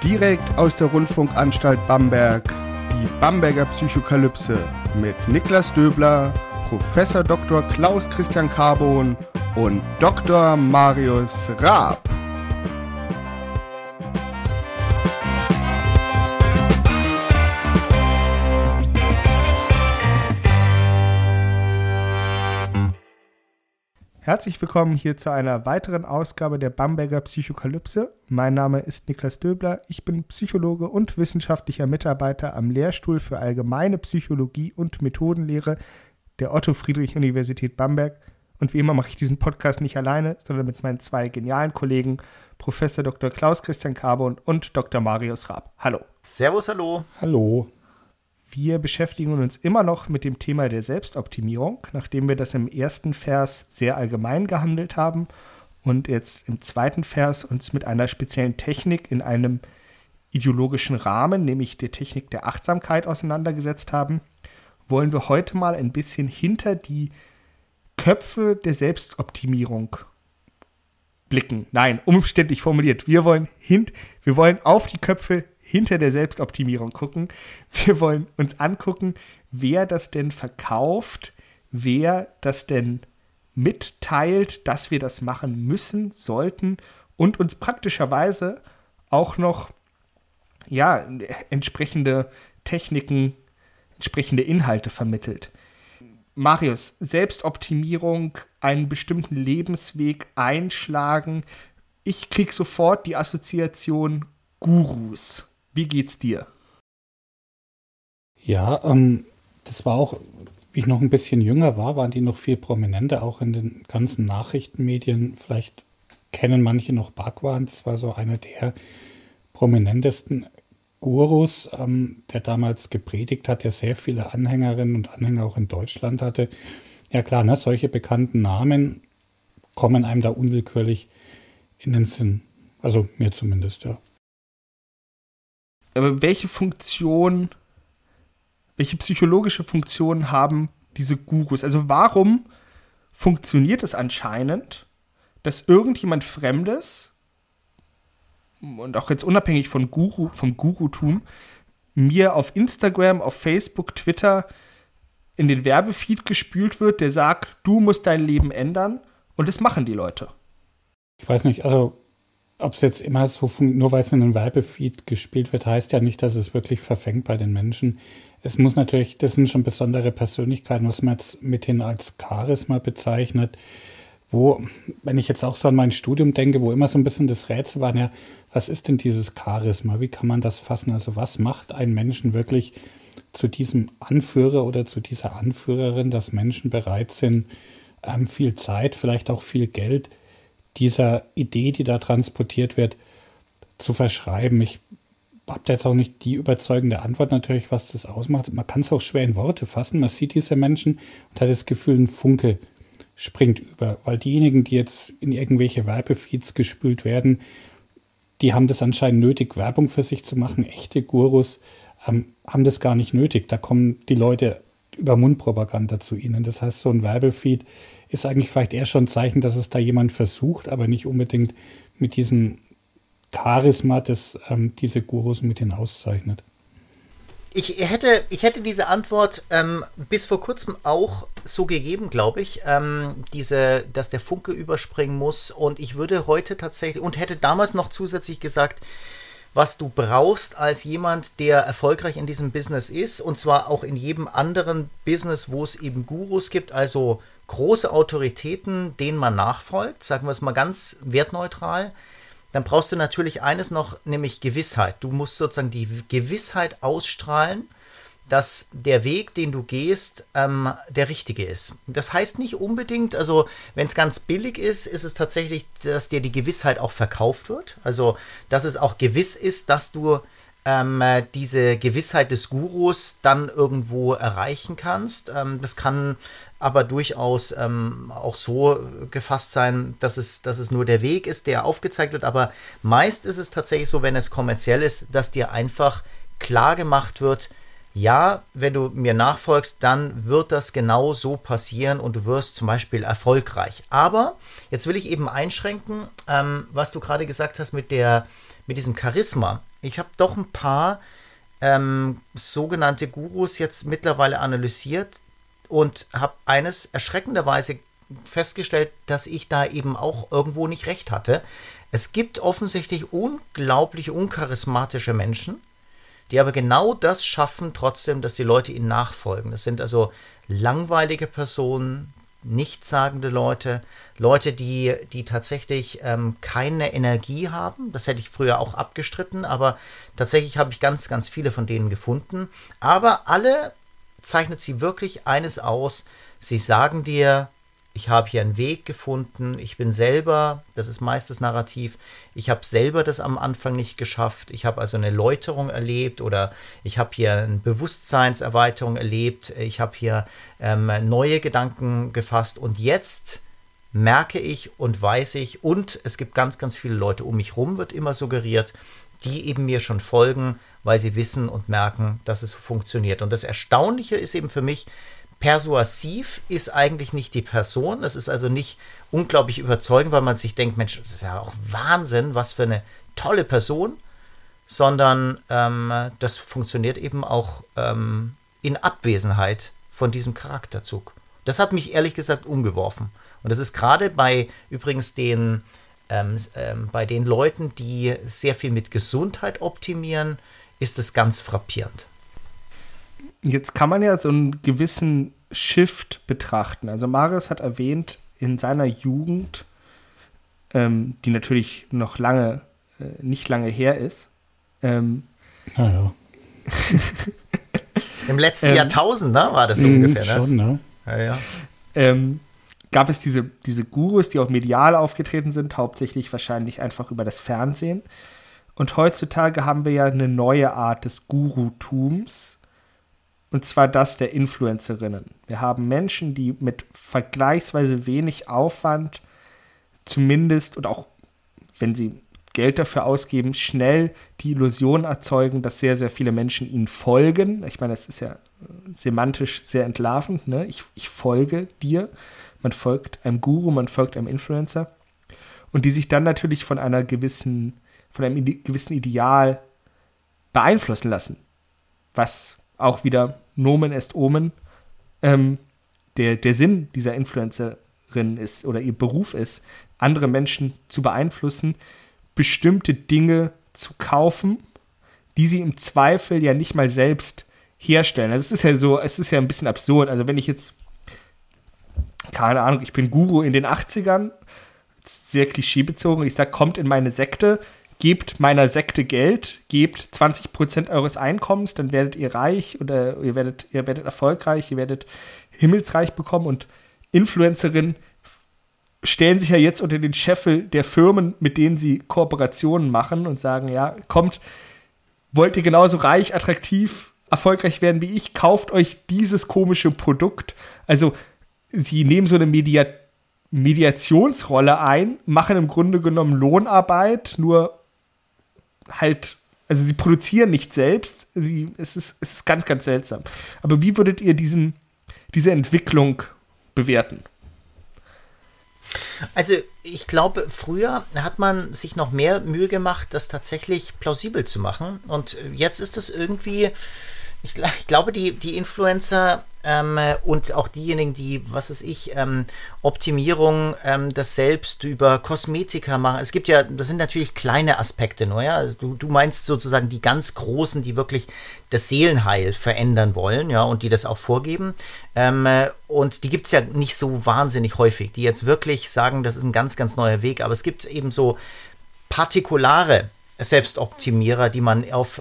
Direkt aus der Rundfunkanstalt Bamberg, die Bamberger Psychokalypse mit Niklas Döbler, Professor Dr. Klaus Christian Carbon und Dr. Marius Raab. Herzlich willkommen hier zu einer weiteren Ausgabe der Bamberger Psychokalypse. Mein Name ist Niklas Döbler, ich bin Psychologe und wissenschaftlicher Mitarbeiter am Lehrstuhl für Allgemeine Psychologie und Methodenlehre der Otto-Friedrich-Universität Bamberg. Und wie immer mache ich diesen Podcast nicht alleine, sondern mit meinen zwei genialen Kollegen, Professor Dr. Klaus Christian Carbon und Dr. Marius Raab. Hallo. Servus, hallo. Hallo. Wir beschäftigen uns immer noch mit dem Thema der Selbstoptimierung, nachdem wir das im ersten Vers sehr allgemein gehandelt haben und jetzt im zweiten Vers uns mit einer speziellen Technik in einem ideologischen Rahmen, nämlich der Technik der Achtsamkeit, auseinandergesetzt haben, wollen wir heute mal ein bisschen hinter die Köpfe der Selbstoptimierung blicken. Nein, umständlich formuliert. Wir wollen auf die Köpfe hinter der Selbstoptimierung gucken. Wir wollen uns angucken, wer das denn verkauft, wer das denn mitteilt, dass wir das machen müssen, sollten und uns praktischerweise auch noch entsprechende Techniken, entsprechende Inhalte vermittelt. Marius, Selbstoptimierung, einen bestimmten Lebensweg einschlagen. Ich krieg sofort die Assoziation Gurus. Wie geht's dir? Ja, das war auch, wie ich noch ein bisschen jünger war, waren die noch viel prominenter, auch in den ganzen Nachrichtenmedien. Vielleicht kennen manche noch Bhagwan, das war so einer der prominentesten Gurus, der damals gepredigt hat, der sehr viele Anhängerinnen und Anhänger auch in Deutschland hatte. Ja klar, ne, solche bekannten Namen kommen einem da unwillkürlich in den Sinn. Also mir zumindest, ja. Aber welche psychologische Funktion haben diese Gurus? Also warum funktioniert es anscheinend, dass irgendjemand Fremdes, und auch jetzt unabhängig vom Gurutum, mir auf Instagram, auf Facebook, Twitter in den Werbefeed gespült wird, der sagt, du musst dein Leben ändern, und das machen die Leute. Ich weiß nicht, also ob es jetzt immer so, nur weil es in einem Werbefeed gespielt wird, heißt ja nicht, dass es wirklich verfängt bei den Menschen. Es muss natürlich, das sind schon besondere Persönlichkeiten, was man jetzt mithin als Charisma bezeichnet, wo, wenn ich jetzt auch so an mein Studium denke, wo immer so ein bisschen das Rätsel war, ja, was ist denn dieses Charisma? Wie kann man das fassen? Also was macht einen Menschen wirklich zu diesem Anführer oder zu dieser Anführerin, dass Menschen bereit sind, viel Zeit, vielleicht auch viel Geld, dieser Idee, die da transportiert wird, zu verschreiben. Ich habe da jetzt auch nicht die überzeugende Antwort natürlich, was das ausmacht. Man kann es auch schwer in Worte fassen. Man sieht diese Menschen und hat das Gefühl, ein Funke springt über. Weil diejenigen, die jetzt in irgendwelche Werbefeeds gespült werden, die haben das anscheinend nötig, Werbung für sich zu machen. Echte Gurus haben das gar nicht nötig. Da kommen die Leute über Mundpropaganda zu ihnen. Das heißt, so ein Werbefeed ist eigentlich vielleicht eher schon ein Zeichen, dass es da jemand versucht, aber nicht unbedingt mit diesem Charisma, das diese Gurus mit hinauszeichnet. Ich hätte diese Antwort bis vor kurzem auch so gegeben, glaube ich, dass der Funke überspringen muss, und ich würde heute tatsächlich, und hätte damals noch zusätzlich gesagt, was du brauchst als jemand, der erfolgreich in diesem Business ist, und zwar auch in jedem anderen Business, wo es eben Gurus gibt, also große Autoritäten, denen man nachfolgt, sagen wir es mal ganz wertneutral, dann brauchst du natürlich eines noch, nämlich Gewissheit. Du musst sozusagen die Gewissheit ausstrahlen, dass der Weg, den du gehst, der richtige ist. Das heißt nicht unbedingt, also wenn es ganz billig ist, ist es tatsächlich, dass dir die Gewissheit auch verkauft wird. Also dass es auch gewiss ist, dass du diese Gewissheit des Gurus dann irgendwo erreichen kannst. Das kann aber durchaus auch so gefasst sein, dass es nur der Weg ist, der aufgezeigt wird. Aber meist ist es tatsächlich so, wenn es kommerziell ist, dass dir einfach klar gemacht wird, ja, wenn du mir nachfolgst, dann wird das genau so passieren und du wirst zum Beispiel erfolgreich. Aber jetzt will ich eben einschränken, was du gerade gesagt hast mit diesem Charisma. Ich habe doch ein paar sogenannte Gurus jetzt mittlerweile analysiert und habe eines erschreckenderweise festgestellt, dass ich da eben auch irgendwo nicht recht hatte. Es gibt offensichtlich unglaublich uncharismatische Menschen, die aber genau das schaffen trotzdem, dass die Leute ihnen nachfolgen. Das sind also langweilige Personen, nichtssagende Leute, die tatsächlich keine Energie haben. Das hätte ich früher auch abgestritten, aber tatsächlich habe ich ganz, ganz viele von denen gefunden. Aber alle zeichnet sie wirklich eines aus. Sie sagen dir, ich habe hier einen Weg gefunden, ich bin selber, das ist meist das Narrativ, ich habe selber das am Anfang nicht geschafft, ich habe also eine Läuterung erlebt oder ich habe hier eine Bewusstseinserweiterung erlebt, ich habe hier neue Gedanken gefasst und jetzt merke ich und weiß ich und es gibt ganz, ganz viele Leute um mich rum, wird immer suggeriert, die eben mir schon folgen, weil sie wissen und merken, dass es funktioniert. Und das Erstaunliche ist eben für mich, persuasiv ist eigentlich nicht die Person. Das ist also nicht unglaublich überzeugend, weil man sich denkt, Mensch, das ist ja auch Wahnsinn, was für eine tolle Person, sondern das funktioniert eben auch in Abwesenheit von diesem Charakterzug. Das hat mich ehrlich gesagt umgeworfen. Und das ist gerade bei übrigens bei den Leuten, die sehr viel mit Gesundheit optimieren, ist es ganz frappierend. Jetzt kann man ja so einen gewissen Shift betrachten. Also Marius hat erwähnt, in seiner Jugend, die natürlich noch nicht lange her ist. Naja. Im letzten Jahrtausend, ne, war das so ungefähr, ne? Schon, ne? Ja. Gab es diese Gurus, die auch medial aufgetreten sind, hauptsächlich wahrscheinlich einfach über das Fernsehen. Und heutzutage haben wir ja eine neue Art des Gurutums, und zwar das der Influencerinnen. Wir haben Menschen, die mit vergleichsweise wenig Aufwand zumindest und auch, wenn sie Geld dafür ausgeben, schnell die Illusion erzeugen, dass sehr, sehr viele Menschen ihnen folgen. Ich meine, das ist ja semantisch sehr entlarvend, ne? Ich folge dir. Man folgt einem Guru, man folgt einem Influencer. Und die sich dann natürlich von einem gewissen Ideal beeinflussen lassen. Was auch wieder Nomen est Omen der Sinn dieser Influencerin ist oder ihr Beruf ist, andere Menschen zu beeinflussen, bestimmte Dinge zu kaufen, die sie im Zweifel ja nicht mal selbst herstellen. Also es ist ja ein bisschen absurd. Also wenn ich jetzt, keine Ahnung, ich bin Guru in den 80ern, sehr klischeebezogen, ich sage, kommt in meine Sekte, gebt meiner Sekte Geld, gebt 20% eures Einkommens, dann werdet ihr reich oder ihr werdet erfolgreich, ihr werdet Himmelsreich bekommen und Influencerinnen stellen sich ja jetzt unter den Scheffel der Firmen, mit denen sie Kooperationen machen und sagen, ja, kommt, wollt ihr genauso reich, attraktiv, erfolgreich werden wie ich, kauft euch dieses komische Produkt. Also sie nehmen so eine Mediationsrolle ein, machen im Grunde genommen Lohnarbeit, nur halt, also sie produzieren nicht selbst, es ist ganz, ganz seltsam. Aber wie würdet ihr diese Entwicklung bewerten? Also ich glaube, früher hat man sich noch mehr Mühe gemacht, das tatsächlich plausibel zu machen. Und jetzt ist es irgendwie, ich glaube, die Influencer und auch diejenigen, die, was weiß ich, Optimierung, das selbst über Kosmetika machen. Es gibt ja, das sind natürlich kleine Aspekte nur, ja. Also du meinst sozusagen die ganz großen, die wirklich das Seelenheil verändern wollen, ja, und die das auch vorgeben. Und die gibt es ja nicht so wahnsinnig häufig, die jetzt wirklich sagen, das ist ein ganz, ganz neuer Weg. Aber es gibt eben so partikulare Selbstoptimierer, die man auf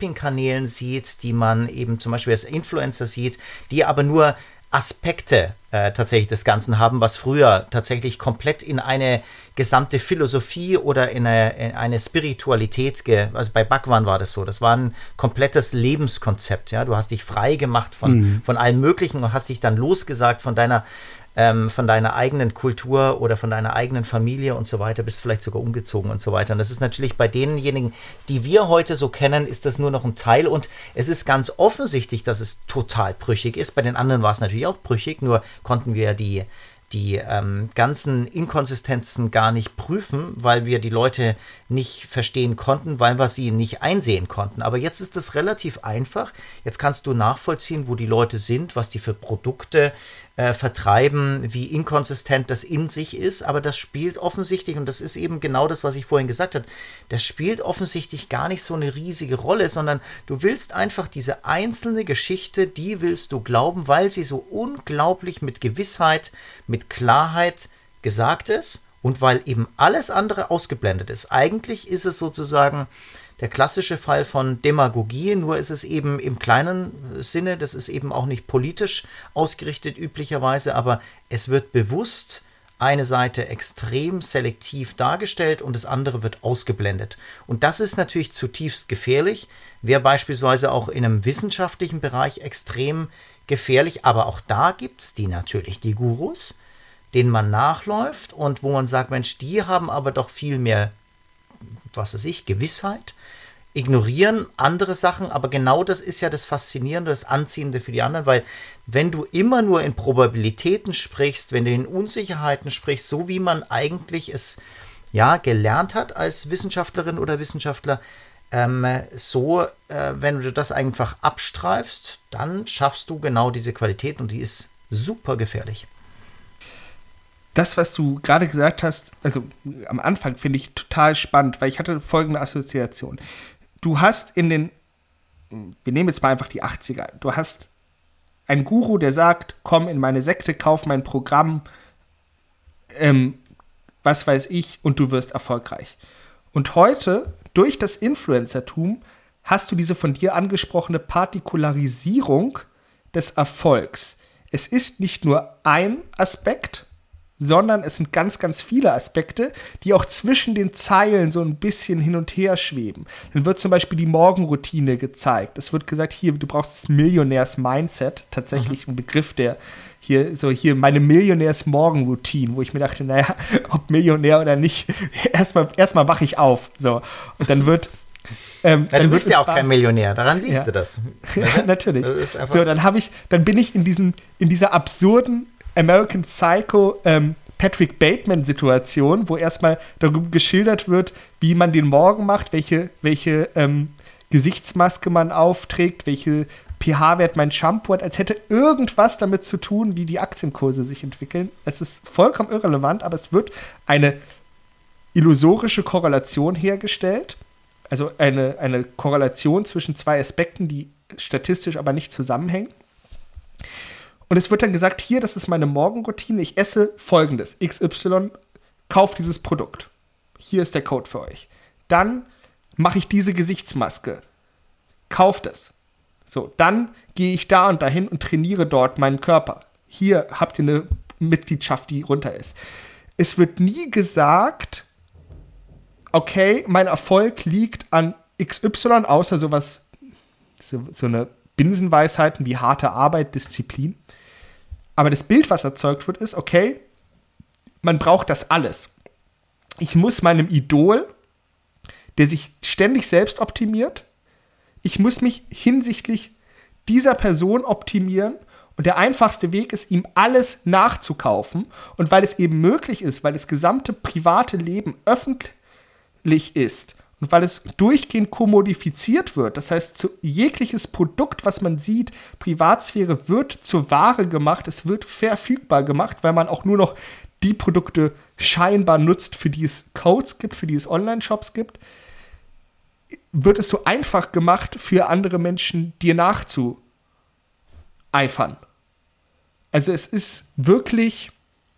Shopping-Kanälen sieht, die man eben zum Beispiel als Influencer sieht, die aber nur Aspekte tatsächlich des Ganzen haben, was früher tatsächlich komplett in eine gesamte Philosophie oder in eine Spiritualität, also bei Bhagwan war das so, das war ein komplettes Lebenskonzept, ja, du hast dich frei gemacht von allem Möglichen und hast dich dann losgesagt von deiner eigenen Kultur oder von deiner eigenen Familie und so weiter, bist vielleicht sogar umgezogen und so weiter. Und das ist natürlich bei denjenigen, die wir heute so kennen, ist das nur noch ein Teil und es ist ganz offensichtlich, dass es total brüchig ist. Bei den anderen war es natürlich auch brüchig, nur konnten wir die ganzen Inkonsistenzen gar nicht prüfen, weil wir die Leute nicht verstehen konnten, weil wir sie nicht einsehen konnten. Aber jetzt ist es relativ einfach. Jetzt kannst du nachvollziehen, wo die Leute sind, was die für Produkte vertreiben, wie inkonsistent das in sich ist. Aber das spielt offensichtlich, und das ist eben genau das, was ich vorhin gesagt habe, das spielt offensichtlich gar nicht so eine riesige Rolle, sondern du willst einfach diese einzelne Geschichte, die willst du glauben, weil sie so unglaublich mit Gewissheit, mit Klarheit gesagt ist und weil eben alles andere ausgeblendet ist. Eigentlich ist es sozusagen der klassische Fall von Demagogie, nur ist es eben im kleinen Sinne, das ist eben auch nicht politisch ausgerichtet üblicherweise, aber es wird bewusst eine Seite extrem selektiv dargestellt und das andere wird ausgeblendet. Und das ist natürlich zutiefst gefährlich, wäre beispielsweise auch in einem wissenschaftlichen Bereich extrem gefährlich, aber auch da gibt es die natürlich, die Gurus, denen man nachläuft und wo man sagt, Mensch, die haben aber doch viel mehr, was weiß ich, Gewissheit, ignorieren andere Sachen, aber genau das ist ja das Faszinierende, das Anziehende für die anderen, weil wenn du immer nur in Probabilitäten sprichst, wenn du in Unsicherheiten sprichst, so wie man eigentlich es ja gelernt hat als Wissenschaftlerin oder Wissenschaftler, wenn du das einfach abstreifst, dann schaffst du genau diese Qualität und die ist super gefährlich. Das, was du gerade gesagt hast, also am Anfang finde ich total spannend, weil ich hatte folgende Assoziation. Du hast wir nehmen jetzt mal einfach die 80er, du hast einen Guru, der sagt, komm in meine Sekte, kauf mein Programm, was weiß ich, und du wirst erfolgreich. Und heute, durch das Influencertum, hast du diese von dir angesprochene Partikularisierung des Erfolgs. Es ist nicht nur ein Aspekt, sondern es sind ganz, ganz viele Aspekte, die auch zwischen den Zeilen so ein bisschen hin und her schweben. Dann wird zum Beispiel die Morgenroutine gezeigt. Es wird gesagt, hier, du brauchst das Millionärs-Mindset, tatsächlich ein Begriff, der hier meine Millionärs-Morgenroutine, wo ich mir dachte, naja, ob Millionär oder nicht, erstmal wache ich auf. So. Und dann wird du bist ja auch kein Millionär, daran siehst du das. Ja, natürlich. Das ist einfach so, dann bin ich in dieser absurden American Psycho Patrick Bateman-Situation, wo erstmal darüber geschildert wird, wie man den Morgen macht, welche Gesichtsmaske man aufträgt, welche pH-Wert mein Shampoo hat, als hätte irgendwas damit zu tun, wie die Aktienkurse sich entwickeln. Es ist vollkommen irrelevant, aber es wird eine illusorische Korrelation hergestellt, also eine Korrelation zwischen zwei Aspekten, die statistisch aber nicht zusammenhängen. Und es wird dann gesagt, hier, das ist meine Morgenroutine, ich esse Folgendes, XY, kauft dieses Produkt. Hier ist der Code für euch. Dann mache ich diese Gesichtsmaske. Kauft es. So, dann gehe ich da und dahin und trainiere dort meinen Körper. Hier habt ihr eine Mitgliedschaft, die runter ist. Es wird nie gesagt, okay, mein Erfolg liegt an XY, außer so eine Binsenweisheiten wie harte Arbeit, Disziplin. Aber das Bild, was erzeugt wird, ist, okay, man braucht das alles. Ich muss meinem Idol, der sich ständig selbst optimiert, ich muss mich hinsichtlich dieser Person optimieren und der einfachste Weg ist, ihm alles nachzukaufen. Und weil es eben möglich ist, weil das gesamte private Leben öffentlich ist und weil es durchgehend kommodifiziert wird, das heißt, jegliches Produkt, was man sieht, Privatsphäre wird zur Ware gemacht, es wird verfügbar gemacht, weil man auch nur noch die Produkte scheinbar nutzt, für die es Codes gibt, für die es Online-Shops gibt, wird es so einfach gemacht, für andere Menschen dir nachzueifern. Also es ist wirklich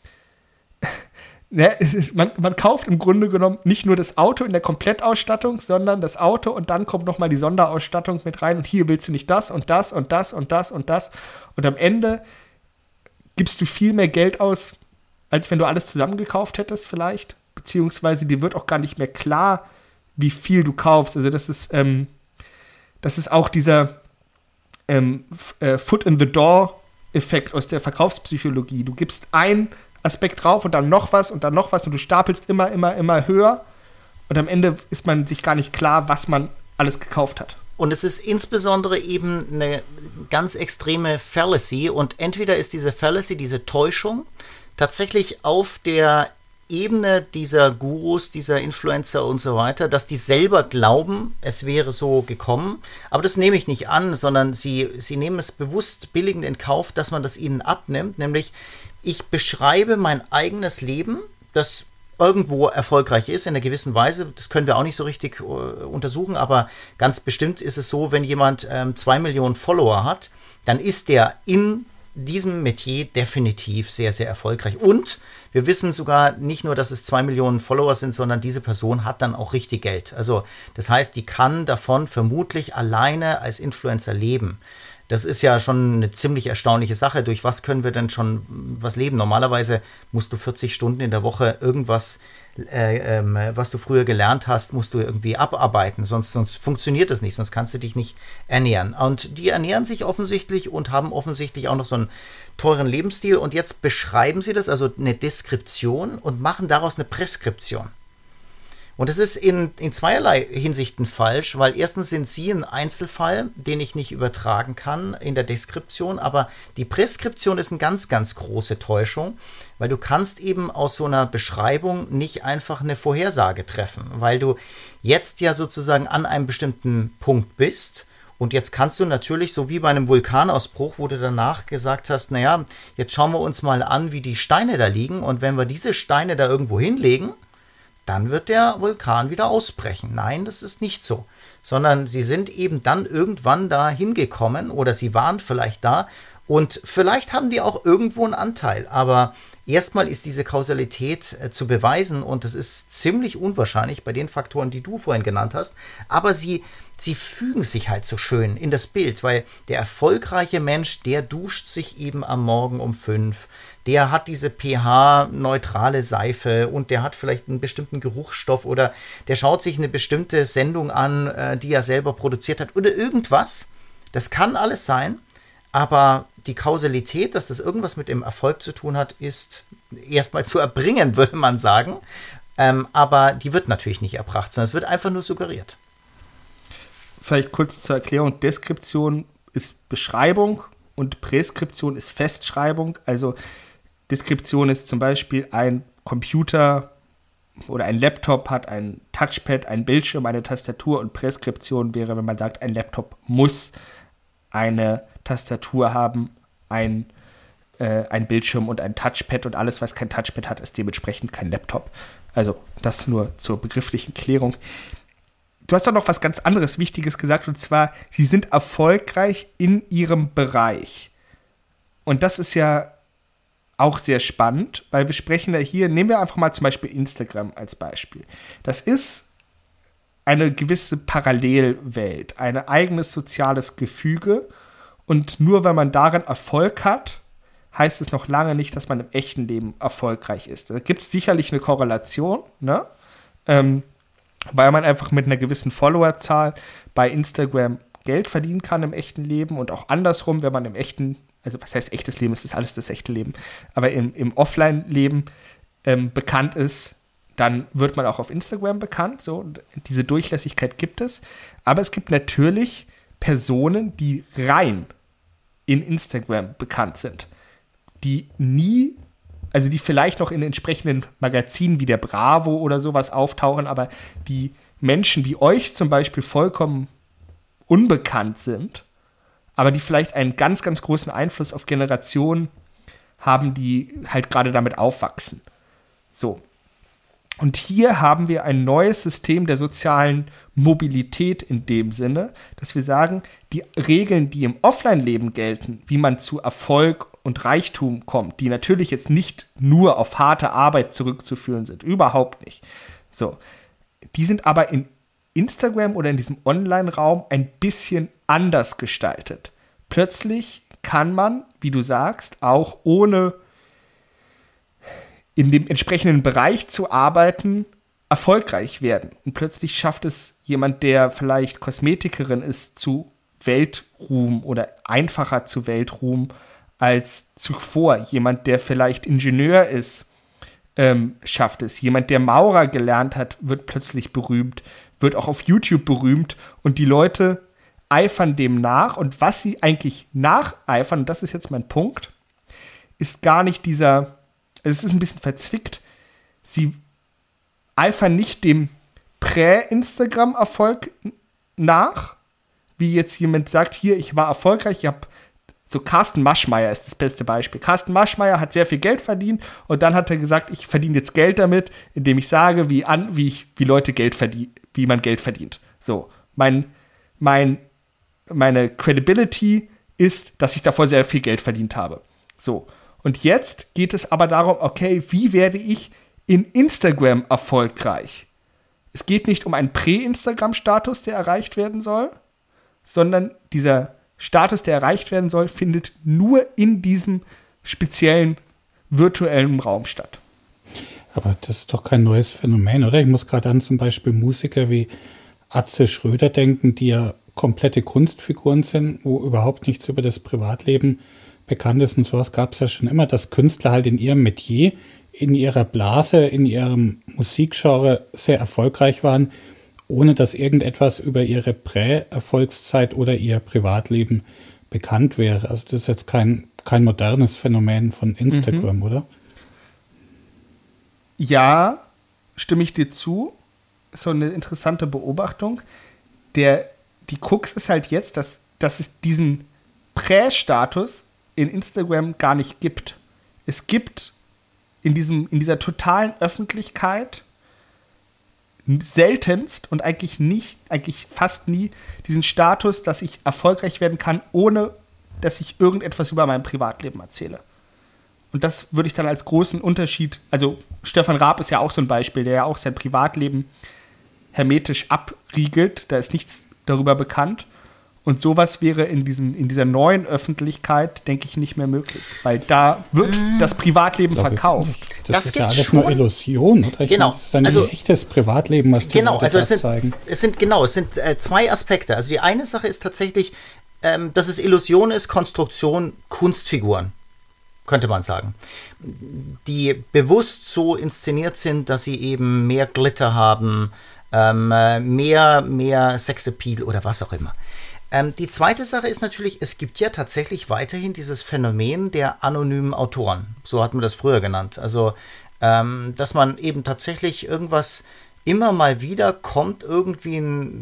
man kauft im Grunde genommen nicht nur das Auto in der Komplettausstattung, sondern das Auto und dann kommt nochmal die Sonderausstattung mit rein und hier willst du nicht das und das und das und das und das. Und am Ende gibst du viel mehr Geld aus, als wenn du alles zusammengekauft hättest vielleicht. Beziehungsweise dir wird auch gar nicht mehr klar, wie viel du kaufst. Also das ist auch dieser Foot-in-the-Door-Effekt aus der Verkaufspsychologie. Du gibst einen Aspekt drauf und dann noch was und du stapelst immer höher und am Ende ist man sich gar nicht klar, was man alles gekauft hat. Und es ist insbesondere eben eine ganz extreme Fallacy und entweder ist diese Fallacy, diese Täuschung, tatsächlich auf der Ebene dieser Gurus, dieser Influencer und so weiter, dass die selber glauben, es wäre so gekommen. Aber das nehme ich nicht an, sondern sie nehmen es bewusst billigend in Kauf, dass man das ihnen abnimmt. Nämlich, ich beschreibe mein eigenes Leben, das irgendwo erfolgreich ist, in einer gewissen Weise. Das können wir auch nicht so richtig untersuchen, aber ganz bestimmt ist es so, wenn jemand 2 Millionen Follower hat, dann ist der in diesem Metier definitiv sehr, sehr erfolgreich. Und wir wissen sogar nicht nur, dass es 2 Millionen Follower sind, sondern diese Person hat dann auch richtig Geld. Also das heißt, die kann davon vermutlich alleine als Influencer leben. Das ist ja schon eine ziemlich erstaunliche Sache. Durch was können wir denn schon was leben? Normalerweise musst du 40 Stunden in der Woche irgendwas, was du früher gelernt hast, musst du irgendwie abarbeiten. Sonst funktioniert das nicht, sonst kannst du dich nicht ernähren. Und die ernähren sich offensichtlich und haben offensichtlich auch noch so einen teuren Lebensstil. Und jetzt beschreiben sie das, also eine Deskription, und machen daraus eine Preskription. Und das ist in zweierlei Hinsichten falsch, weil erstens sind sie ein Einzelfall, den ich nicht übertragen kann in der Deskription, aber die Preskription ist eine ganz, ganz große Täuschung, weil du kannst eben aus so einer Beschreibung nicht einfach eine Vorhersage treffen, weil du jetzt ja sozusagen an einem bestimmten Punkt bist. Und jetzt kannst du natürlich, so wie bei einem Vulkanausbruch, wo du danach gesagt hast, naja, jetzt schauen wir uns mal an, wie die Steine da liegen, und wenn wir diese Steine da irgendwo hinlegen, dann wird der Vulkan wieder ausbrechen. Nein, das ist nicht so. Sondern sie sind eben dann irgendwann da hingekommen oder sie waren vielleicht da und vielleicht haben die auch irgendwo einen Anteil. Aber erstmal ist diese Kausalität zu beweisen und das ist ziemlich unwahrscheinlich bei den Faktoren, die du vorhin genannt hast. Aber sie fügen sich halt so schön in das Bild, weil der erfolgreiche Mensch, der duscht sich eben am Morgen um 5. Der hat diese pH-neutrale Seife und der hat vielleicht einen bestimmten Geruchsstoff oder der schaut sich eine bestimmte Sendung an, die er selber produziert hat oder irgendwas. Das kann alles sein, aber die Kausalität, dass das irgendwas mit dem Erfolg zu tun hat, ist erstmal zu erbringen, würde man sagen. Aber die wird natürlich nicht erbracht, sondern es wird einfach nur suggeriert. Vielleicht kurz zur Erklärung. Deskription ist Beschreibung und Präskription ist Festschreibung. Also Deskription ist zum Beispiel ein Computer oder ein Laptop hat ein Touchpad, ein Bildschirm, eine Tastatur, und Präskription wäre, wenn man sagt, ein Laptop muss eine Tastatur haben, ein Bildschirm und ein Touchpad, und alles, was kein Touchpad hat, ist dementsprechend kein Laptop. Also das nur zur begrifflichen Klärung. Du hast doch noch was ganz anderes Wichtiges gesagt, und zwar, sie sind erfolgreich in ihrem Bereich. Und das ist ja auch sehr spannend, weil wir sprechen da hier, nehmen wir einfach mal zum Beispiel Instagram als Beispiel. Das ist eine gewisse Parallelwelt, ein eigenes soziales Gefüge, und nur wenn man darin Erfolg hat, heißt es noch lange nicht, dass man im echten Leben erfolgreich ist. Da gibt es sicherlich eine Korrelation, ne? Weil man einfach mit einer gewissen Followerzahl bei Instagram Geld verdienen kann im echten Leben und auch andersrum, wenn man im echten, also was heißt echtes Leben, es ist alles das echte Leben, aber im Offline-Leben bekannt ist, dann wird man auch auf Instagram bekannt. So, diese Durchlässigkeit gibt es. Aber es gibt natürlich Personen, die rein in Instagram bekannt sind, die nie, also die vielleicht noch in entsprechenden Magazinen wie der Bravo oder sowas auftauchen, aber die Menschen wie euch zum Beispiel vollkommen unbekannt sind, aber die vielleicht einen ganz, ganz großen Einfluss auf Generationen haben, die halt gerade damit aufwachsen. So. Und hier haben wir ein neues System der sozialen Mobilität in dem Sinne, dass wir sagen, die Regeln, die im Offline-Leben gelten, wie man zu Erfolg und Reichtum kommt, die natürlich jetzt nicht nur auf harte Arbeit zurückzuführen sind, überhaupt nicht. So, die sind aber in Instagram oder in diesem Online-Raum ein bisschen anders gestaltet. Plötzlich kann man, wie du sagst, auch ohne in dem entsprechenden Bereich zu arbeiten, erfolgreich werden. Und plötzlich schafft es jemand, der vielleicht Kosmetikerin ist, zu Weltruhm oder einfacher zu Weltruhm als zuvor. Jemand, der vielleicht Ingenieur ist, schafft es. Jemand, der Maurer gelernt hat, wird plötzlich berühmt, wird auch auf YouTube berühmt und die Leute eifern dem nach. Und was sie eigentlich nacheifern, und das ist jetzt mein Punkt, ist gar nicht dieser, also es ist ein bisschen verzwickt, sie eifern nicht dem Prä-Instagram-Erfolg nach, wie jetzt jemand sagt, hier, ich war erfolgreich, ich habe so Carsten Maschmeyer ist das beste Beispiel. Carsten Maschmeyer hat sehr viel Geld verdient und dann hat er gesagt, ich verdiene jetzt Geld damit, indem ich sage, wie Leute Geld verdienen, wie man Geld verdient. So, meine Credibility ist, dass ich davor sehr viel Geld verdient habe. So, und jetzt geht es aber darum, okay, wie werde ich in Instagram erfolgreich? Es geht nicht um einen Prä-Instagram-Status, der erreicht werden soll, sondern dieser Status, der erreicht werden soll, findet nur in diesem speziellen virtuellen Raum statt. Aber das ist doch kein neues Phänomen, oder? Ich muss gerade an zum Beispiel Musiker wie Atze Schröder denken, die ja komplette Kunstfiguren sind, wo überhaupt nichts über das Privatleben bekannt ist. Und sowas gab es ja schon immer, dass Künstler halt in ihrem Metier, in ihrer Blase, in ihrem Musikgenre sehr erfolgreich waren, ohne dass irgendetwas über ihre Prä-Erfolgszeit oder ihr Privatleben bekannt wäre. Also das ist jetzt kein modernes Phänomen von Instagram, oder? Ja, stimme ich dir zu. So eine interessante Beobachtung. Die Krux ist halt jetzt, dass es diesen Prä-Status in Instagram gar nicht gibt. Es gibt in dieser totalen Öffentlichkeit seltenst und eigentlich fast nie diesen Status, dass ich erfolgreich werden kann, ohne dass ich irgendetwas über mein Privatleben erzähle. Und das würde ich dann als großen Unterschied, also Stefan Raab ist ja auch so ein Beispiel, der ja auch sein Privatleben hermetisch abriegelt, da ist nichts darüber bekannt. Und sowas wäre in dieser neuen Öffentlichkeit, denke ich, nicht mehr möglich. Weil da wird das Privatleben verkauft. Das ist ja alles nur Illusion, oder? Genau. Das ist ein echtes Privatleben, was die Leute da zeigen. Es sind zwei Aspekte. Also die eine Sache ist tatsächlich, dass es Illusion ist, Konstruktion, Kunstfiguren, könnte man sagen. Die bewusst so inszeniert sind, dass sie eben mehr Glitter haben, mehr Sexappeal oder was auch immer. Die zweite Sache ist natürlich, es gibt ja tatsächlich weiterhin dieses Phänomen der anonymen Autoren. So hat man das früher genannt. Also, dass man eben tatsächlich irgendwas immer mal wieder kommt, irgendwie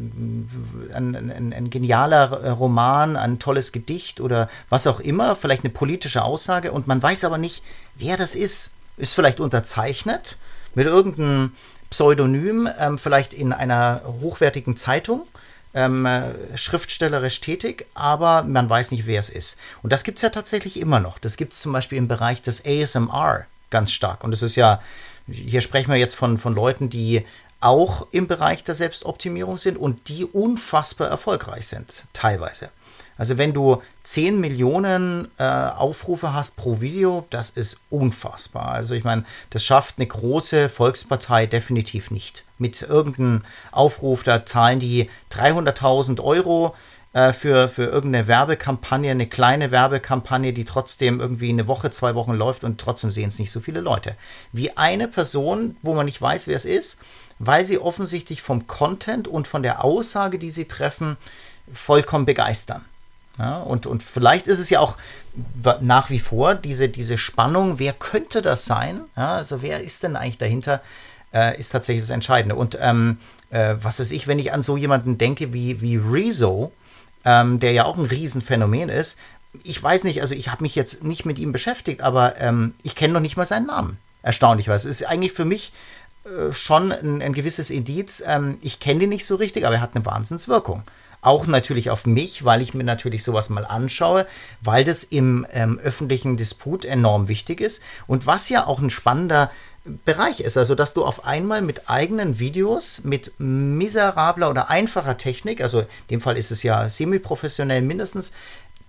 ein genialer Roman, ein tolles Gedicht oder was auch immer, vielleicht eine politische Aussage und man weiß aber nicht, wer das ist. Ist vielleicht unterzeichnet mit irgendeinem Pseudonym, vielleicht in einer hochwertigen Zeitung. Schriftstellerisch tätig, aber man weiß nicht, wer es ist. Und das gibt es ja tatsächlich immer noch. Das gibt es zum Beispiel im Bereich des ASMR ganz stark. Und es ist ja, hier sprechen wir jetzt von Leuten, die auch im Bereich der Selbstoptimierung sind und die unfassbar erfolgreich sind, teilweise. Also wenn du 10 Millionen Aufrufe hast pro Video, das ist unfassbar. Also ich meine, das schafft eine große Volkspartei definitiv nicht. Mit irgendeinem Aufruf, da zahlen die 300.000 Euro für irgendeine Werbekampagne, eine kleine Werbekampagne, die trotzdem irgendwie eine Woche, 2 Wochen läuft und trotzdem sehen es nicht so viele Leute. Wie eine Person, wo man nicht weiß, wer es ist, weil sie offensichtlich vom Content und von der Aussage, die sie treffen, vollkommen begeistern. Ja, und vielleicht ist es ja auch nach wie vor diese Spannung, wer könnte das sein? Ja, also wer ist denn eigentlich dahinter, ist tatsächlich das Entscheidende. Und was weiß ich, wenn ich an so jemanden denke wie Rezo, der ja auch ein Riesenphänomen ist, ich weiß nicht, also ich habe mich jetzt nicht mit ihm beschäftigt, aber ich kenne noch nicht mal seinen Namen. Erstaunlich was. Es ist eigentlich für mich schon ein gewisses Indiz. Ich kenne ihn nicht so richtig, aber er hat eine Wahnsinnswirkung. Auch natürlich auf mich, weil ich mir natürlich sowas mal anschaue, weil das im öffentlichen Disput enorm wichtig ist und was ja auch ein spannender Bereich ist, also dass du auf einmal mit eigenen Videos, mit miserabler oder einfacher Technik, also in dem Fall ist es ja semi-professionell mindestens,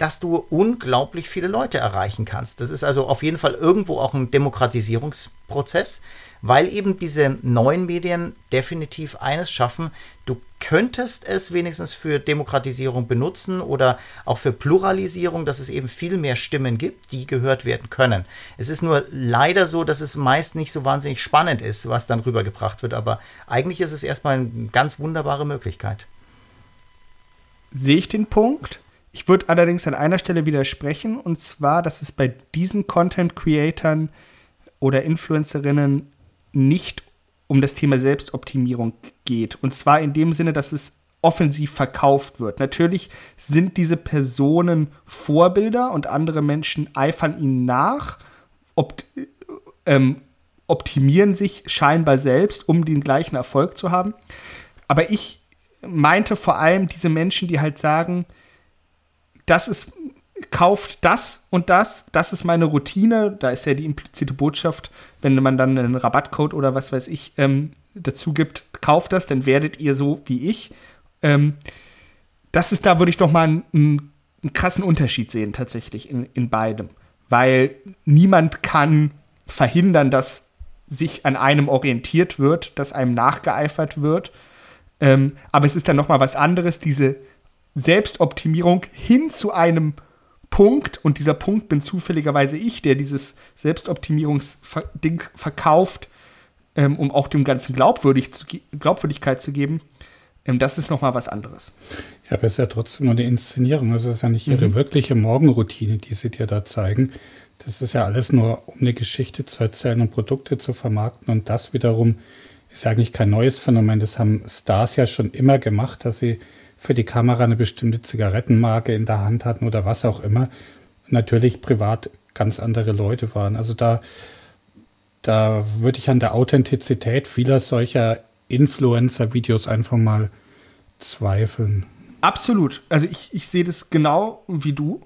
dass du unglaublich viele Leute erreichen kannst. Das ist also auf jeden Fall irgendwo auch ein Demokratisierungsprozess, weil eben diese neuen Medien definitiv eines schaffen: Du könntest es wenigstens für Demokratisierung benutzen oder auch für Pluralisierung, dass es eben viel mehr Stimmen gibt, die gehört werden können. Es ist nur leider so, dass es meist nicht so wahnsinnig spannend ist, was dann rübergebracht wird, aber eigentlich ist es erstmal eine ganz wunderbare Möglichkeit. Sehe ich den Punkt. Ich würde allerdings an einer Stelle widersprechen, und zwar, dass es bei diesen Content-Creatern oder Influencerinnen nicht um das Thema Selbstoptimierung geht. Und zwar in dem Sinne, dass es offensiv verkauft wird. Natürlich sind diese Personen Vorbilder und andere Menschen eifern ihnen nach, optimieren sich scheinbar selbst, um den gleichen Erfolg zu haben. Aber ich meinte vor allem diese Menschen, die halt sagen, kauft das und das ist meine Routine. Da ist ja die implizite Botschaft, wenn man dann einen Rabattcode oder was weiß ich dazu gibt, kauft das, dann werdet ihr so wie ich. Da würde ich doch mal einen krassen Unterschied sehen tatsächlich in beidem. Weil niemand kann verhindern, dass sich an einem orientiert wird, dass einem nachgeeifert wird. Aber es ist dann noch mal was anderes, diese Selbstoptimierung hin zu einem Punkt, und dieser Punkt bin zufälligerweise ich, der dieses Selbstoptimierungsding verkauft, um auch dem Ganzen Glaubwürdigkeit zu geben. Das ist noch mal was anderes. Ja, aber es ist ja trotzdem nur eine Inszenierung. Es ist ja nicht ihre wirkliche Morgenroutine, die sie dir da zeigen. Das ist ja alles nur, um eine Geschichte zu erzählen und Produkte zu vermarkten. Und das wiederum ist ja eigentlich kein neues Phänomen. Das haben Stars ja schon immer gemacht, dass sie für die Kamera eine bestimmte Zigarettenmarke in der Hand hatten oder was auch immer. Natürlich privat ganz andere Leute waren. Also da würde ich an der Authentizität vieler solcher Influencer-Videos einfach mal zweifeln. Absolut. Also ich sehe das genau wie du.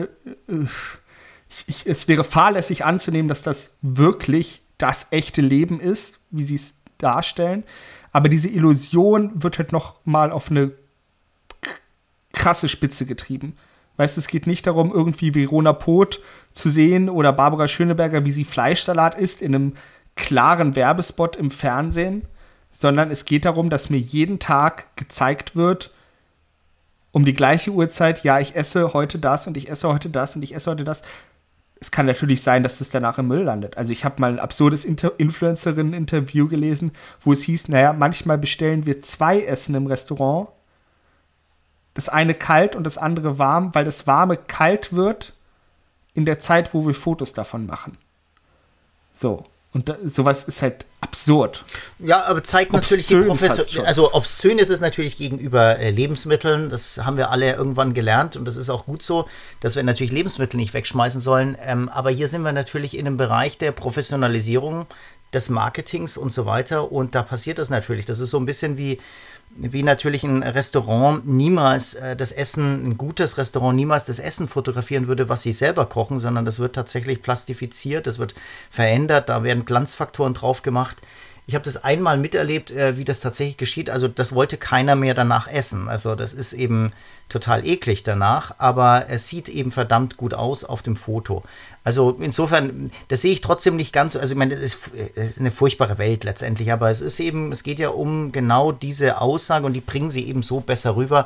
Es wäre fahrlässig anzunehmen, dass das wirklich das echte Leben ist, wie sie es darstellen. Aber diese Illusion wird halt noch mal auf eine krasse Spitze getrieben. Weißt du, es geht nicht darum, irgendwie Verona Poth zu sehen oder Barbara Schöneberger, wie sie Fleischsalat isst in einem klaren Werbespot im Fernsehen, sondern es geht darum, dass mir jeden Tag gezeigt wird, um die gleiche Uhrzeit, ja, ich esse heute das und ich esse heute das und ich esse heute das. Es kann natürlich sein, dass das danach im Müll landet. Also ich habe mal ein absurdes Influencerinnen-Interview gelesen, wo es hieß, naja, manchmal bestellen wir 2 Essen im Restaurant, das eine kalt und das andere warm, weil das Warme kalt wird in der Zeit, wo wir Fotos davon machen. So. Und sowas ist halt absurd. Ja, aber zeigt natürlich die Profession. Also obszön ist es natürlich gegenüber Lebensmitteln. Das haben wir alle irgendwann gelernt und das ist auch gut so, dass wir natürlich Lebensmittel nicht wegschmeißen sollen. Aber hier sind wir natürlich in einem Bereich der Professionalisierung des Marketings und so weiter. Und da passiert das natürlich. Das ist so ein bisschen wie natürlich ein Restaurant niemals ein gutes Restaurant niemals das Essen fotografieren würde, was sie selber kochen, sondern das wird tatsächlich plastifiziert, das wird verändert, da werden Glanzfaktoren drauf gemacht. Ich habe das einmal miterlebt, wie das tatsächlich geschieht. Also das wollte keiner mehr danach essen. Also das ist eben total eklig danach, aber es sieht eben verdammt gut aus auf dem Foto. Also insofern, das sehe ich trotzdem nicht ganz so. Also ich meine, es ist eine furchtbare Welt letztendlich, aber es geht ja um genau diese Aussage und die bringen sie eben so besser rüber.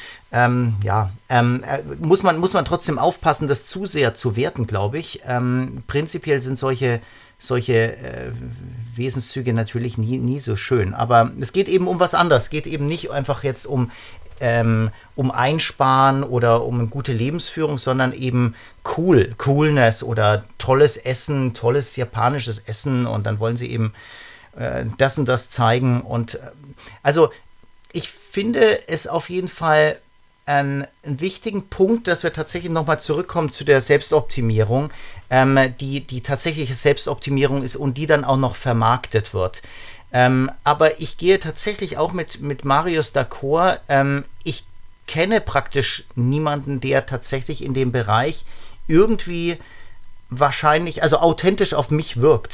Muss man trotzdem aufpassen, das zu sehr zu werten, glaube ich. Prinzipiell sind solche Wesenszüge natürlich nie so schön. Aber es geht eben um was anderes. Es geht eben nicht einfach jetzt um Einsparen oder um eine gute Lebensführung, sondern eben Coolness oder tolles Essen, tolles japanisches Essen und dann wollen sie eben das und das zeigen. Und also ich finde es auf jeden Fall einen wichtigen Punkt, dass wir tatsächlich nochmal zurückkommen zu der Selbstoptimierung, die tatsächliche Selbstoptimierung ist und die dann auch noch vermarktet wird. Aber ich gehe tatsächlich auch mit Marius d'accord. Ich kenne praktisch niemanden, der tatsächlich in dem Bereich irgendwie wahrscheinlich, also authentisch auf mich wirkt.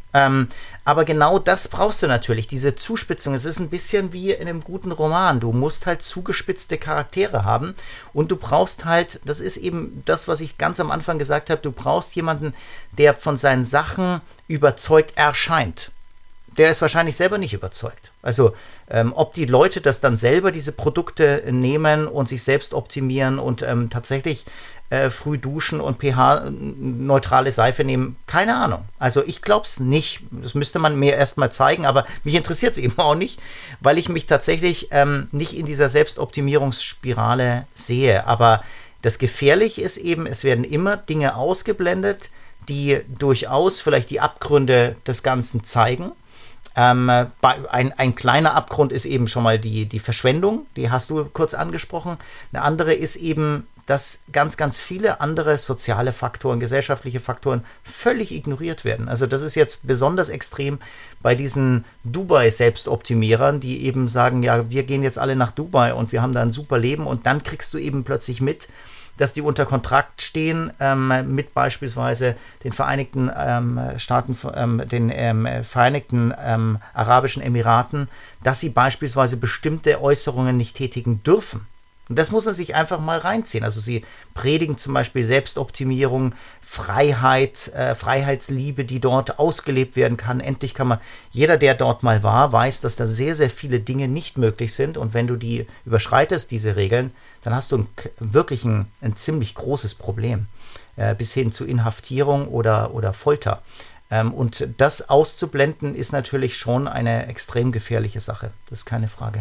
Aber genau das brauchst du natürlich, diese Zuspitzung. Es ist ein bisschen wie in einem guten Roman. Du musst halt zugespitzte Charaktere haben und du brauchst halt, das ist eben das, was ich ganz am Anfang gesagt habe, du brauchst jemanden, der von seinen Sachen überzeugt erscheint. Der ist wahrscheinlich selber nicht überzeugt. Also ob die Leute das dann selber, diese Produkte nehmen und sich selbst optimieren und tatsächlich früh duschen und pH-neutrale Seife nehmen, keine Ahnung. Also ich glaube es nicht. Das müsste man mir erstmal zeigen, aber mich interessiert es eben auch nicht, weil ich mich tatsächlich nicht in dieser Selbstoptimierungsspirale sehe. Aber das Gefährliche ist eben, es werden immer Dinge ausgeblendet, die durchaus vielleicht die Abgründe des Ganzen zeigen. Ein kleiner Abgrund ist eben schon mal die Verschwendung, die hast du kurz angesprochen. Eine andere ist eben, dass ganz, ganz viele andere soziale Faktoren, gesellschaftliche Faktoren völlig ignoriert werden. Also das ist jetzt besonders extrem bei diesen Dubai-Selbstoptimierern, die eben sagen, ja, wir gehen jetzt alle nach Dubai und wir haben da ein super Leben und dann kriegst du eben plötzlich mit, dass die unter Kontrakt stehen mit beispielsweise den Vereinigten Staaten, den Vereinigten Arabischen Emiraten, dass sie beispielsweise bestimmte Äußerungen nicht tätigen dürfen. Und das muss man sich einfach mal reinziehen. Also sie predigen zum Beispiel Selbstoptimierung, Freiheit, Freiheitsliebe, die dort ausgelebt werden kann. Endlich kann man, jeder, der dort mal war, weiß, dass da sehr, sehr viele Dinge nicht möglich sind. Und wenn du die überschreitest, diese Regeln, dann hast du wirklich ein ziemlich großes Problem. Bis hin zu Inhaftierung oder Folter. Und das auszublenden ist natürlich schon eine extrem gefährliche Sache. Das ist keine Frage.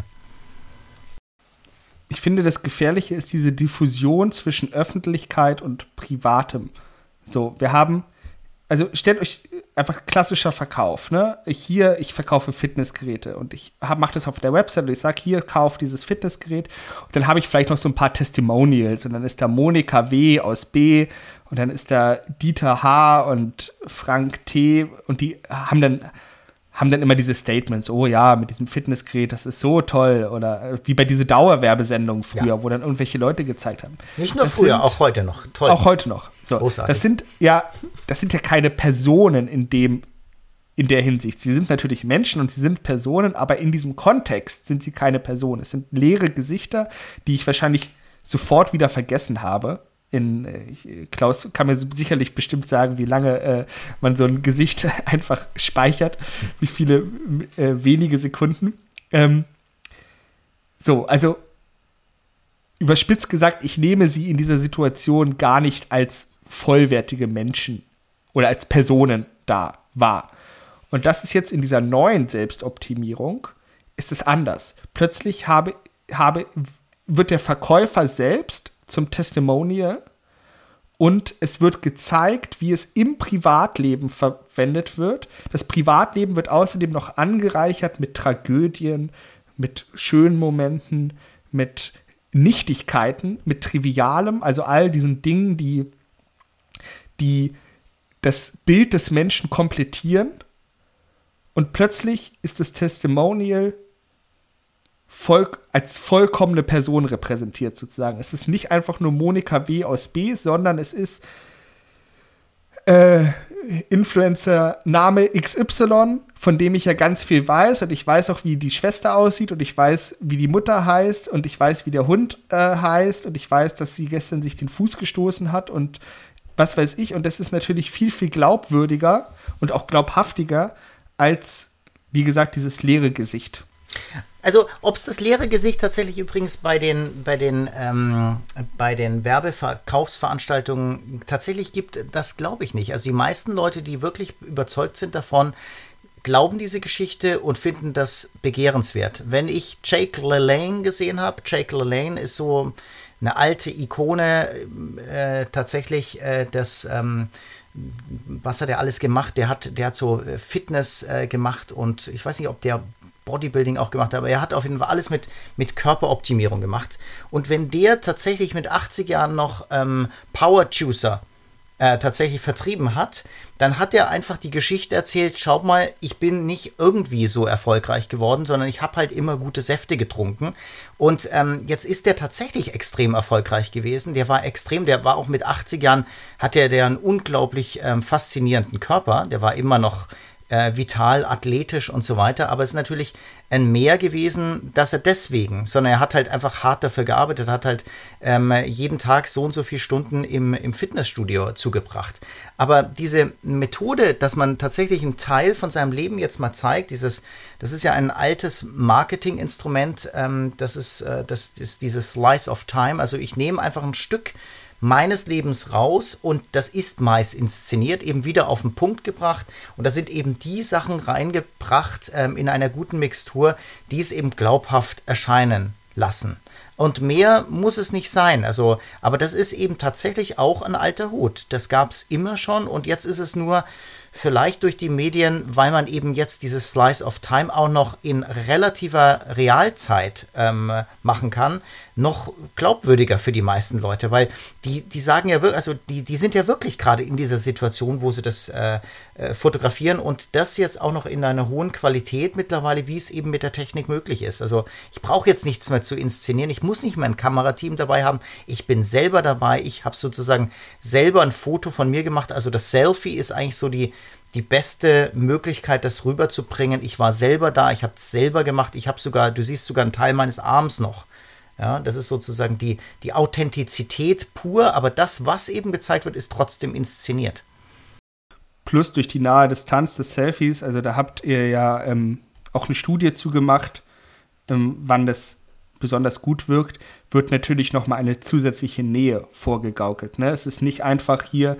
Ich finde, das Gefährliche ist diese Diffusion zwischen Öffentlichkeit und Privatem. So, wir haben, also stellt euch einfach klassischer Verkauf, ne? Ich verkaufe Fitnessgeräte und ich mache das auf der Website und ich sage, hier, kauf dieses Fitnessgerät und dann habe ich vielleicht noch so ein paar Testimonials und dann ist da Monika W. aus B. und dann ist da Dieter H. und Frank T. und die haben dann immer diese Statements, oh ja, mit diesem Fitnessgerät, das ist so toll. Oder wie bei diese Dauerwerbesendungen früher, ja, wo dann irgendwelche Leute gezeigt haben. Nicht nur früher, auch heute noch. Toll. Auch heute noch. So, großartig. Das sind ja keine Personen in der Hinsicht. Sie sind natürlich Menschen und sie sind Personen, aber in diesem Kontext sind sie keine Personen. Es sind leere Gesichter, die ich wahrscheinlich sofort wieder vergessen habe. Klaus kann mir sicherlich bestimmt sagen, wie lange man so ein Gesicht einfach speichert, wie viele wenige Sekunden. Also überspitzt gesagt, ich nehme sie in dieser Situation gar nicht als vollwertige Menschen oder als Personen wahr. Und das ist jetzt in dieser neuen Selbstoptimierung, ist es anders. Plötzlich wird der Verkäufer selbst zum Testimonial und es wird gezeigt, wie es im Privatleben verwendet wird. Das Privatleben wird außerdem noch angereichert mit Tragödien, mit schönen Momenten, mit Nichtigkeiten, mit Trivialem, also all diesen Dingen, die das Bild des Menschen komplettieren. Und plötzlich ist das Testimonial als vollkommene Person repräsentiert sozusagen. Es ist nicht einfach nur Monika W. aus B., sondern es ist Influencer Name XY, von dem ich ja ganz viel weiß und ich weiß auch, wie die Schwester aussieht und ich weiß, wie die Mutter heißt und ich weiß, wie der Hund heißt und ich weiß, dass sie gestern sich den Fuß gestoßen hat und was weiß ich. Und das ist natürlich viel, viel glaubwürdiger und auch glaubhaftiger als, wie gesagt, dieses leere Gesicht. Also, ob es das leere Gesicht tatsächlich übrigens bei den Werbeverkaufsveranstaltungen tatsächlich gibt, das glaube ich nicht. Also die meisten Leute, die wirklich überzeugt sind davon, glauben diese Geschichte und finden das begehrenswert. Wenn ich Jake LaLanne gesehen habe, Jake LaLanne ist so eine alte Ikone, tatsächlich was hat er alles gemacht? Der hat so Fitness gemacht und ich weiß nicht, ob der Bodybuilding auch gemacht hat, aber er hat auf jeden Fall alles mit Körperoptimierung gemacht. Und wenn der tatsächlich mit 80 Jahren noch Power Juicer tatsächlich vertrieben hat, dann hat er einfach die Geschichte erzählt, schaut mal, ich bin nicht irgendwie so erfolgreich geworden, sondern ich habe halt immer gute Säfte getrunken. Und jetzt ist der tatsächlich extrem erfolgreich gewesen. Der war auch mit 80 Jahren, hatte der einen unglaublich faszinierenden Körper. Der war immer noch vital, athletisch und so weiter. Aber es ist natürlich ein Mehr gewesen, dass er deswegen, sondern er hat halt einfach hart dafür gearbeitet, hat halt jeden Tag so und so viele Stunden im Fitnessstudio zugebracht. Aber diese Methode, dass man tatsächlich einen Teil von seinem Leben jetzt mal zeigt, das ist ja ein altes Marketinginstrument, das ist dieses Slice of Time. Also ich nehme einfach ein Stück meines Lebens raus und das ist meist inszeniert, eben wieder auf den Punkt gebracht und da sind eben die Sachen reingebracht in einer guten Mixtur, die es eben glaubhaft erscheinen lassen. Und mehr muss es nicht sein. Also, aber das ist eben tatsächlich auch ein alter Hut. Das gab es immer schon und jetzt ist es nur vielleicht durch die Medien, weil man eben jetzt dieses Slice of Time auch noch in relativer Realzeit machen kann, noch glaubwürdiger für die meisten Leute, weil die sagen ja wirklich, also die sind ja wirklich gerade in dieser Situation, wo sie das fotografieren und das jetzt auch noch in einer hohen Qualität mittlerweile, wie es eben mit der Technik möglich ist. Also ich brauche jetzt nichts mehr zu inszenieren, ich muss nicht mein Kamerateam dabei haben, ich bin selber dabei, ich habe sozusagen selber ein Foto von mir gemacht, also das Selfie ist eigentlich so die beste Möglichkeit, das rüberzubringen. Ich war selber da, ich habe es selber gemacht, du siehst sogar einen Teil meines Arms noch. Ja, das ist sozusagen die Authentizität pur, aber das, was eben gezeigt wird, ist trotzdem inszeniert. Plus durch die nahe Distanz des Selfies, also da habt ihr ja auch eine Studie zugemacht, wann das besonders gut wirkt, wird natürlich nochmal eine zusätzliche Nähe vorgegaukelt. Ne? Es ist nicht einfach hier,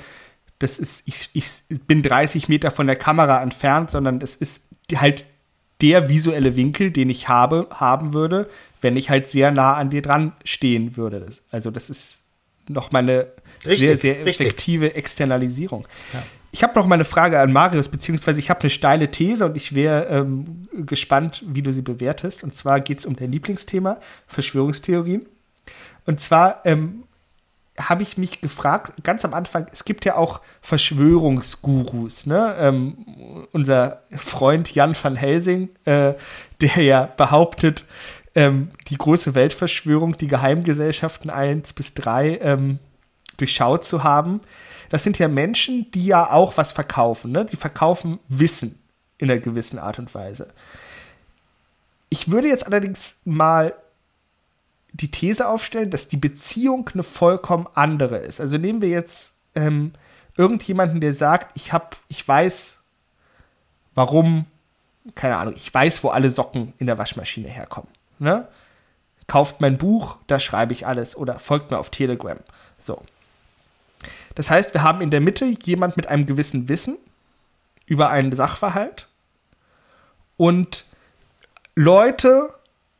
ich bin 30 Meter von der Kamera entfernt, sondern es ist halt der visuelle Winkel, den ich haben würde, wenn ich halt sehr nah an dir dran stehen würde. Das ist nochmal eine sehr, sehr effektive Externalisierung. Ja. Ich habe noch mal eine Frage an Marius, beziehungsweise ich habe eine steile These und ich wäre gespannt, wie du sie bewertest. Und zwar geht es um dein Lieblingsthema, Verschwörungstheorien. Und zwar habe ich mich gefragt, ganz am Anfang, es gibt ja auch Verschwörungsgurus, ne? Unser Freund Jan van Helsing, der ja behauptet, die große Weltverschwörung, die Geheimgesellschaften 1 bis 3 durchschaut zu haben. Das sind ja Menschen, die ja auch was verkaufen, ne? Die verkaufen Wissen in einer gewissen Art und Weise. Ich würde jetzt allerdings mal die These aufstellen, dass die Beziehung eine vollkommen andere ist. Also nehmen wir jetzt irgendjemanden, der sagt, ich weiß, warum, keine Ahnung, ich weiß, wo alle Socken in der Waschmaschine herkommen. Ne? Kauft mein Buch, da schreibe ich alles oder folgt mir auf Telegram. So. Das heißt, wir haben in der Mitte jemand mit einem gewissen Wissen über einen Sachverhalt und Leute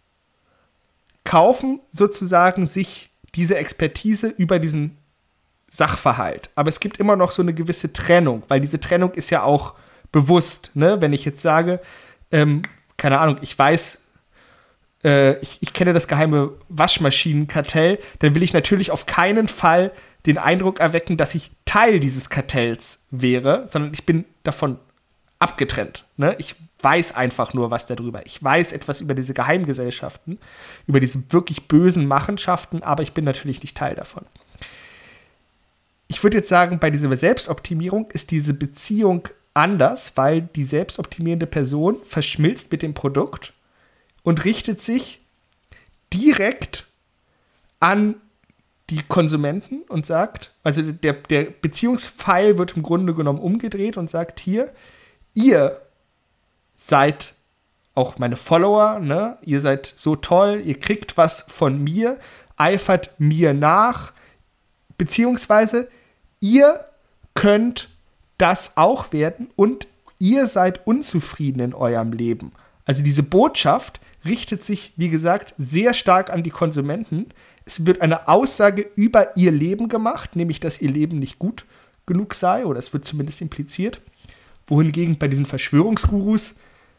kaufen sozusagen sich diese Expertise über diesen Sachverhalt. Aber es gibt immer noch so eine gewisse Trennung, weil diese Trennung ist ja auch bewusst. Ne? Wenn ich jetzt sage, keine Ahnung, ich weiß, ich kenne das geheime Waschmaschinenkartell, dann will ich natürlich auf keinen Fall den Eindruck erwecken, dass ich Teil dieses Kartells wäre, sondern ich bin davon abgetrennt. Ne? Ich weiß einfach nur was darüber. Ich weiß etwas über diese Geheimgesellschaften, über diese wirklich bösen Machenschaften, aber ich bin natürlich nicht Teil davon. Ich würde jetzt sagen, bei dieser Selbstoptimierung ist diese Beziehung anders, weil die selbstoptimierende Person verschmilzt mit dem Produkt und richtet sich direkt an die Konsumenten und sagt, also der Beziehungspfeil wird im Grunde genommen umgedreht und sagt, hier, ihr seid auch meine Follower, ne? Ihr seid so toll, ihr kriegt was von mir, eifert mir nach, beziehungsweise ihr könnt das auch werden und ihr seid unzufrieden in eurem Leben. Also diese Botschaft richtet sich, wie gesagt, sehr stark an die Konsumenten. Es wird eine Aussage über ihr Leben gemacht, nämlich, dass ihr Leben nicht gut genug sei, oder es wird zumindest impliziert. Wohingegen bei diesen Verschwörungsgurus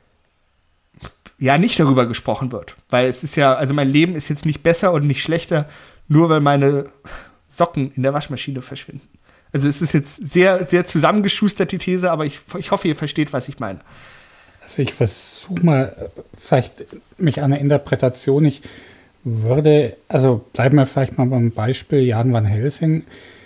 ja nicht darüber gesprochen wird. Weil es ist ja, also mein Leben ist jetzt nicht besser und nicht schlechter, nur weil meine Socken in der Waschmaschine verschwinden. Also es ist jetzt sehr, sehr zusammengeschustert, die These, aber ich hoffe, ihr versteht, was ich meine. Also ich versuche mal vielleicht mich an der Interpretation, bleiben wir vielleicht mal beim Beispiel Jan van Helsing.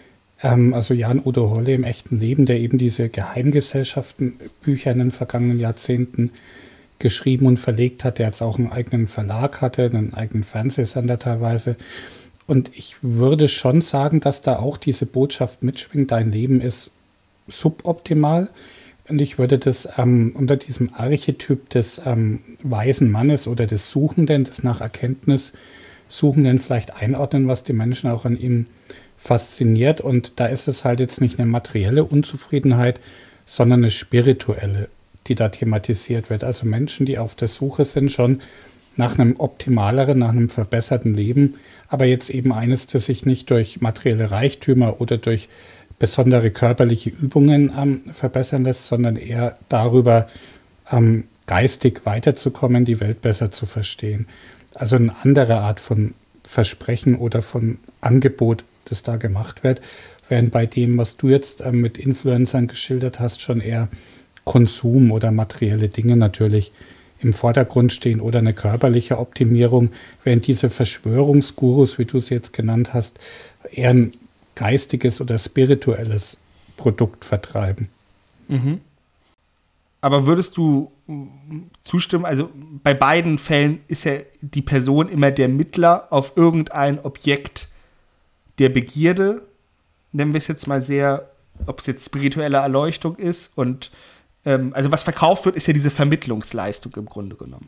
Also Jan-Udo Holle im echten Leben, der eben diese Geheimgesellschaften-Bücher in den vergangenen Jahrzehnten geschrieben und verlegt hat, der jetzt auch einen eigenen Verlag hatte, einen eigenen Fernsehsender teilweise. Und ich würde schon sagen, dass da auch diese Botschaft mitschwingt, dein Leben ist suboptimal. Und ich würde das unter diesem Archetyp des weisen Mannes oder des Suchenden, des nach Erkenntnis Suchenden vielleicht einordnen, was die Menschen auch an ihm fasziniert. Und da ist es halt jetzt nicht eine materielle Unzufriedenheit, sondern eine spirituelle, die da thematisiert wird. Also Menschen, die auf der Suche sind schon nach einem optimaleren, nach einem verbesserten Leben, aber jetzt eben eines, das sich nicht durch materielle Reichtümer oder durch besondere körperliche Übungen verbessern lässt, sondern eher darüber, geistig weiterzukommen, die Welt besser zu verstehen. Also eine andere Art von Versprechen oder von Angebot, das da gemacht wird, während bei dem, was du jetzt mit Influencern geschildert hast, schon eher Konsum oder materielle Dinge natürlich im Vordergrund stehen oder eine körperliche Optimierung, während diese Verschwörungsgurus, wie du sie jetzt genannt hast, eher ein geistiges oder spirituelles Produkt vertreiben. Mhm. Aber würdest du zustimmen, also bei beiden Fällen ist ja die Person immer der Mittler auf irgendein Objekt der Begierde, nennen wir es jetzt mal sehr, ob es jetzt spirituelle Erleuchtung ist und also was verkauft wird, ist ja diese Vermittlungsleistung im Grunde genommen.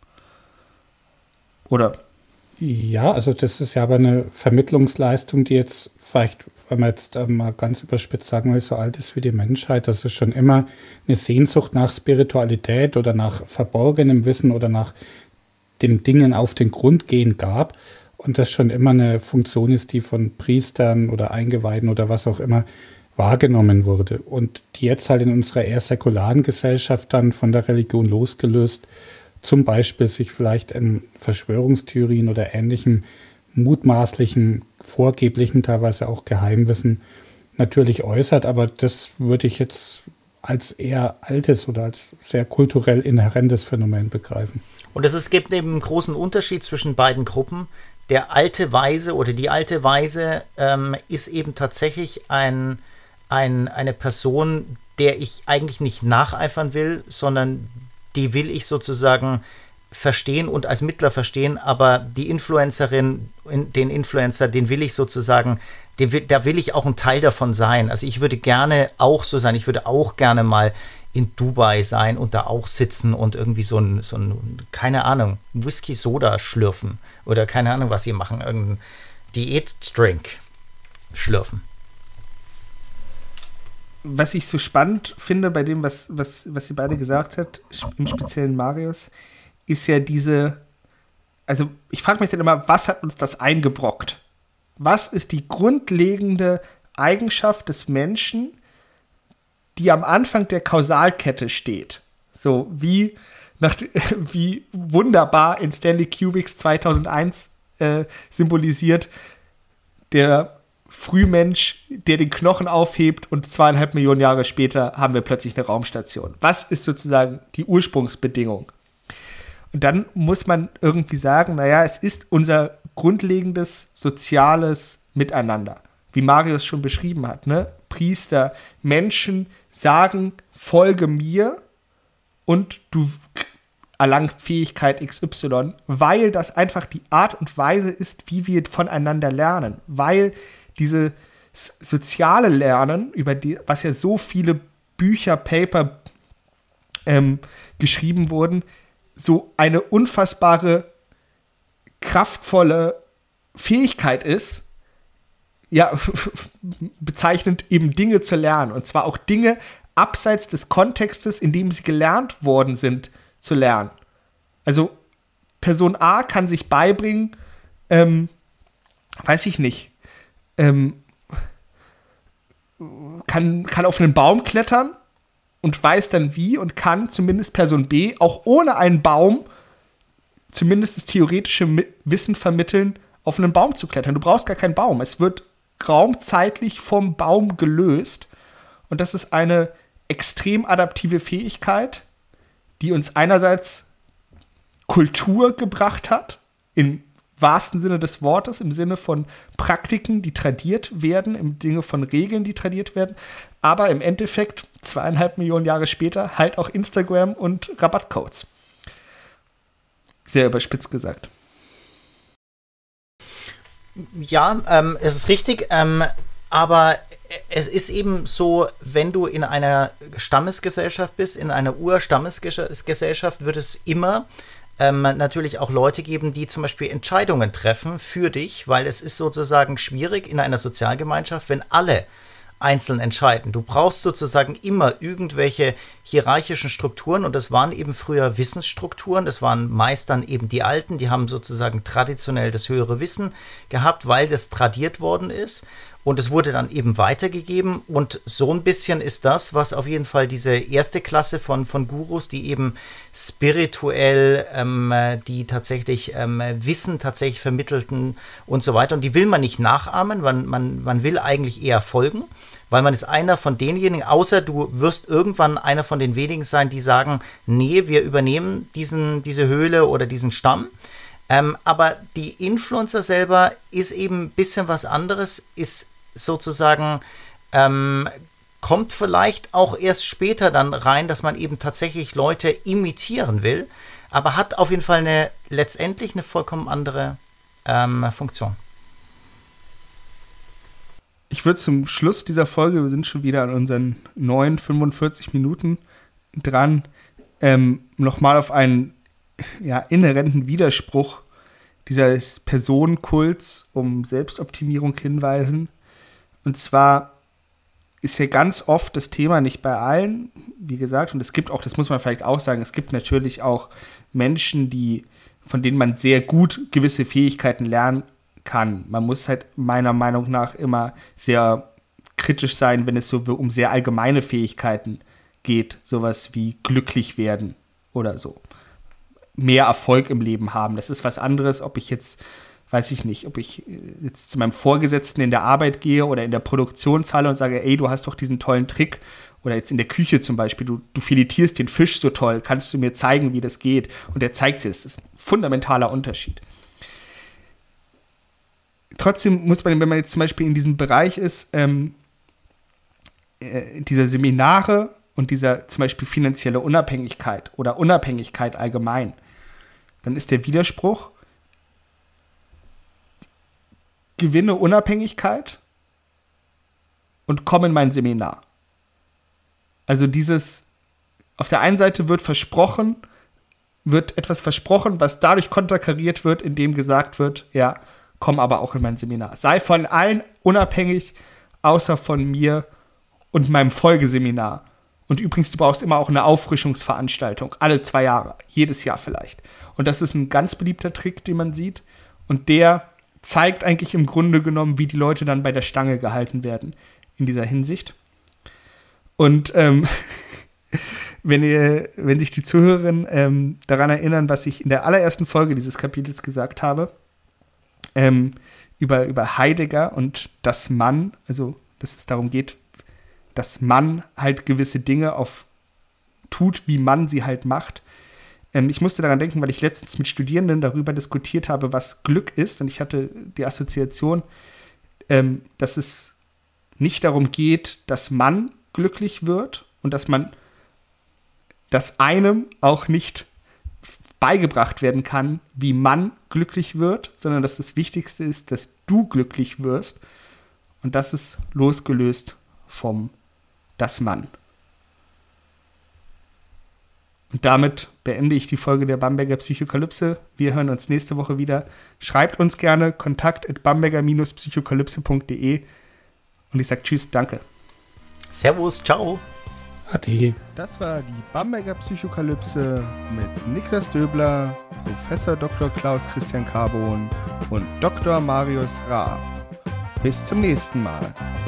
Oder? Ja, also das ist ja aber eine Vermittlungsleistung, die jetzt vielleicht, wenn man jetzt mal ganz überspitzt sagen will, so alt ist wie die Menschheit, dass es schon immer eine Sehnsucht nach Spiritualität oder nach verborgenem Wissen oder nach dem Dingen auf den Grund gehen gab und das schon immer eine Funktion ist, die von Priestern oder Eingeweihten oder was auch immer wahrgenommen wurde und die jetzt halt in unserer eher säkularen Gesellschaft dann von der Religion losgelöst zum Beispiel sich vielleicht in Verschwörungstheorien oder ähnlichem mutmaßlichen, vorgeblichen, teilweise auch Geheimwissen natürlich äußert, aber das würde ich jetzt als eher altes oder als sehr kulturell inhärentes Phänomen begreifen. Und es gibt eben einen großen Unterschied zwischen beiden Gruppen. Der alte Weise oder die alte Weise ist eben tatsächlich eine Person, der ich eigentlich nicht nacheifern will, sondern die will ich sozusagen verstehen und als Mittler verstehen, aber die Influencerin, den Influencer, den will ich sozusagen, da will ich auch ein Teil davon sein. Also ich würde gerne auch so sein, ich würde auch gerne mal in Dubai sein und da auch sitzen und irgendwie so ein keine Ahnung, Whisky-Soda schlürfen oder keine Ahnung, was sie machen, irgendein Diätdrink schlürfen. Was ich so spannend finde bei dem, was ihr beide gesagt habt, im speziellen Marius, ist ja also ich frage mich dann immer, was hat uns das eingebrockt? Was ist die grundlegende Eigenschaft des Menschen, die am Anfang der Kausalkette steht? So wie wunderbar in Stanley Kubricks 2001 symbolisiert, der Frühmensch, der den Knochen aufhebt und 2,5 Millionen Jahre später haben wir plötzlich eine Raumstation. Was ist sozusagen die Ursprungsbedingung? Und dann muss man irgendwie sagen, naja, es ist unser grundlegendes soziales Miteinander, wie Marius schon beschrieben hat, ne? Priester, Menschen sagen, folge mir und du erlangst Fähigkeit XY, weil das einfach die Art und Weise ist, wie wir voneinander lernen, weil dieses soziale Lernen, was ja so viele Bücher, Paper geschrieben wurden, so eine unfassbare, kraftvolle Fähigkeit ist, ja, bezeichnend eben Dinge zu lernen. Und zwar auch Dinge abseits des Kontextes, in dem sie gelernt worden sind, zu lernen. Also Person A kann sich beibringen, weiß ich nicht, kann auf einen Baum klettern und weiß dann wie und kann zumindest Person B auch ohne einen Baum zumindest das theoretische Wissen vermitteln, auf einen Baum zu klettern. Du brauchst gar keinen Baum. Es wird raumzeitlich vom Baum gelöst. Und das ist eine extrem adaptive Fähigkeit, die uns einerseits Kultur gebracht hat, in wahrsten Sinne des Wortes, im Sinne von Praktiken, die tradiert werden, im Sinne von Regeln, die tradiert werden, aber im Endeffekt 2,5 Millionen Jahre später halt auch Instagram und Rabattcodes. Sehr überspitzt gesagt. Ja, es ist richtig, aber es ist eben so, wenn du in einer Stammesgesellschaft bist, in einer Urstammesgesellschaft, wird es immer natürlich auch Leute geben, die zum Beispiel Entscheidungen treffen für dich, weil es ist sozusagen schwierig in einer Sozialgemeinschaft, wenn alle einzeln entscheiden. Du brauchst sozusagen immer irgendwelche hierarchischen Strukturen und das waren eben früher Wissensstrukturen, das waren meist dann eben die Alten, die haben sozusagen traditionell das höhere Wissen gehabt, weil das tradiert worden ist. Und es wurde dann eben weitergegeben und so ein bisschen ist das, was auf jeden Fall diese erste Klasse von Gurus, die eben spirituell, die tatsächlich Wissen tatsächlich vermittelten und so weiter. Und die will man nicht nachahmen, man will eigentlich eher folgen, weil man ist einer von denjenigen, außer du wirst irgendwann einer von den wenigen sein, die sagen, nee, wir übernehmen diese Höhle oder diesen Stamm. Aber die Influencer selber ist eben ein bisschen was anderes, ist sozusagen, kommt vielleicht auch erst später dann rein, dass man eben tatsächlich Leute imitieren will, aber hat auf jeden Fall letztendlich eine vollkommen andere Funktion. Ich würde zum Schluss dieser Folge, wir sind schon wieder an unseren 45 Minuten dran, nochmal auf einen inhärenten Widerspruch dieses Personenkults um Selbstoptimierung hinweisen. Und zwar ist ja ganz oft das Thema, nicht bei allen, wie gesagt, und es gibt auch, das muss man vielleicht auch sagen, es gibt natürlich auch Menschen, von denen man sehr gut gewisse Fähigkeiten lernen kann. Man muss halt meiner Meinung nach immer sehr kritisch sein, wenn es so um sehr allgemeine Fähigkeiten geht, sowas wie glücklich werden oder so. Mehr Erfolg im Leben haben. Das ist was anderes, ob ich jetzt, weiß ich nicht, ob ich jetzt zu meinem Vorgesetzten in der Arbeit gehe oder in der Produktionshalle und sage, ey, du hast doch diesen tollen Trick. Oder jetzt in der Küche zum Beispiel, du filetierst den Fisch so toll, kannst du mir zeigen, wie das geht? Und er zeigt es. Das ist ein fundamentaler Unterschied. Trotzdem muss man, wenn man jetzt zum Beispiel in diesem Bereich ist, dieser Seminare und dieser zum Beispiel finanzielle Unabhängigkeit oder Unabhängigkeit allgemein, dann ist der Widerspruch, gewinne Unabhängigkeit und komme in mein Seminar. Also auf der einen Seite wird etwas versprochen, was dadurch konterkariert wird, indem gesagt wird, ja, komm aber auch in mein Seminar. Sei von allen unabhängig, außer von mir und meinem Folgeseminar. Und übrigens, du brauchst immer auch eine Auffrischungsveranstaltung, alle 2 Jahre, jedes Jahr vielleicht. Und das ist ein ganz beliebter Trick, den man sieht. Und der zeigt eigentlich im Grunde genommen, wie die Leute dann bei der Stange gehalten werden in dieser Hinsicht. Und wenn sich die Zuhörerinnen daran erinnern, was ich in der allerersten Folge dieses Kapitels gesagt habe, über Heidegger und dass man, also dass es darum geht, dass man halt gewisse Dinge tut, wie man sie halt macht. Ich musste daran denken, weil ich letztens mit Studierenden darüber diskutiert habe, was Glück ist. Und ich hatte die Assoziation, dass es nicht darum geht, dass man glücklich wird und dass einem auch nicht beigebracht werden kann, wie man glücklich wird, sondern dass das Wichtigste ist, dass du glücklich wirst. Und das ist losgelöst vom das Mann. Und damit beende ich die Folge der Bamberger Psychokalypse. Wir hören uns nächste Woche wieder. Schreibt uns gerne kontakt@bamberger-psychokalypse.de und ich sage tschüss, danke. Servus, ciao. Ade. Das war die Bamberger Psychokalypse mit Niklas Döbler, Professor Dr. Klaus Christian Carbon und Dr. Marius Raab. Bis zum nächsten Mal.